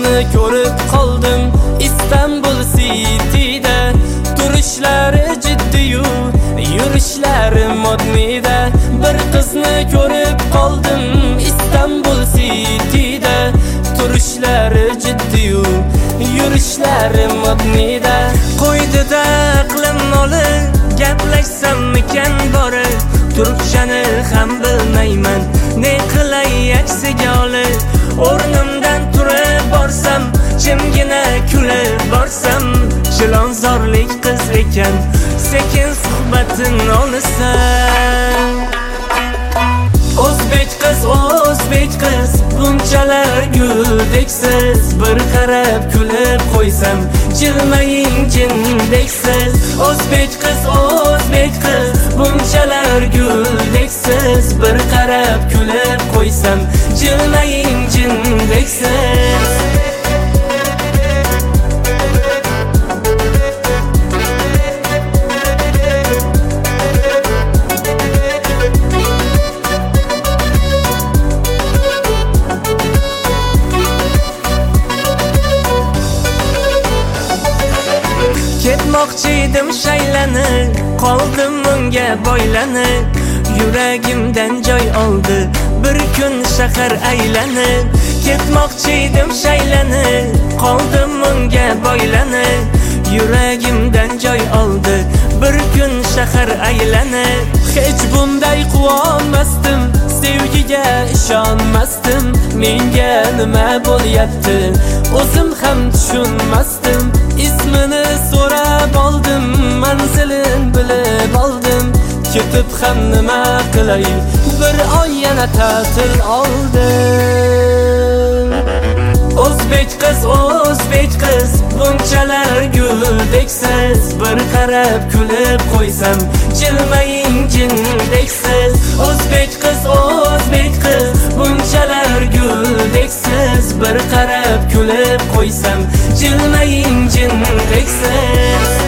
qizni ko'rib qoldim Istanbul City'da. Turishlari jiddiyu, yurishlari modnida. Bir qizni ko'rib qoldim Istanbul City'da. Turishlari jiddiyu, yurishlari modnida. Qo'ydida aqlim noli, gaplashsammikan bori. Turkchani ham bilmayman, ne qilay aksiga olib. O'rnimdan turib borsam, jimgina kulib borsam, chilonzorlik qiz ekan, sekin suhbatin olasan. O'zbek qiz, bunchalar guldeksiz. Bir qarab kulib qo'ysam, jilmaying jindeksiz. O'zbek qiz, bunchalar guldeksiz. Bir qarab kulib qo'ysam, jilmaying jindeksiz. Ketmoqchi edim shaylanib, qoldim unga boylanib. Yuragimdan joy oldi bir kun shahar aylanib. Ketmoqchi edim shaylanib, qoldim unga boylanib. Yuragimdan joy oldi bir kun shahar aylanib. Hech bunday quvonmasdim, sevgiga ishonmasdim. Menga nima bo'lyapti, o'zim ham tushunmasdim. Ismini so'rab oldim, manzilin bilib oldim. Ketib ham nima qilay, bir oy yana ta'til oldim. O'zbek qiz, bunchalar guldeksiz. Bir qarab kulib qo'ysam, jilmaying jindeksiz. O'zbek qiz, bunchalar guldeksiz. Bir qarab kulib qo'ysam, jilmaying jindeksiz.